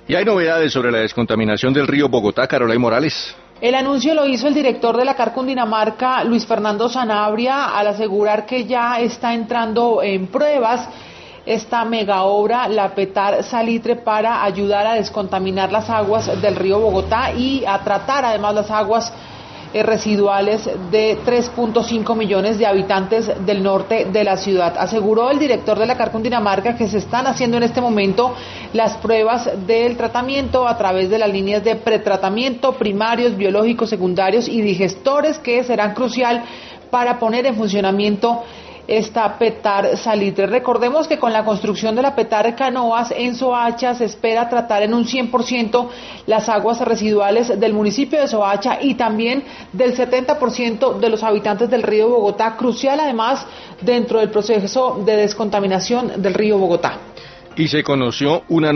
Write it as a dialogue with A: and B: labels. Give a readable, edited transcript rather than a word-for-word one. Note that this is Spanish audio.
A: Y hay novedades sobre la descontaminación del río Bogotá, Carolina Morales.
B: El anuncio lo hizo el director de la CAR Cundinamarca, Luis Fernando Sanabria, al asegurar que ya está entrando en pruebas esta mega obra, la Petar Salitre, para ayudar a descontaminar las aguas del río Bogotá y a tratar además las aguas residuales de 3.5 millones de habitantes del norte de la ciudad. Aseguró el director de la CAR Cundinamarca que se están haciendo en este momento las pruebas del tratamiento a través de las líneas de pretratamiento, primarios, biológicos, secundarios y digestores, que serán crucial para poner en funcionamiento esta Petar Salitre. Recordemos que con la construcción de la Petar Canoas en Soacha se espera tratar en un 100% las aguas residuales del municipio de Soacha y también del 70% de los habitantes del río Bogotá, crucial además dentro del proceso de descontaminación del río Bogotá.
A: Y se conoció una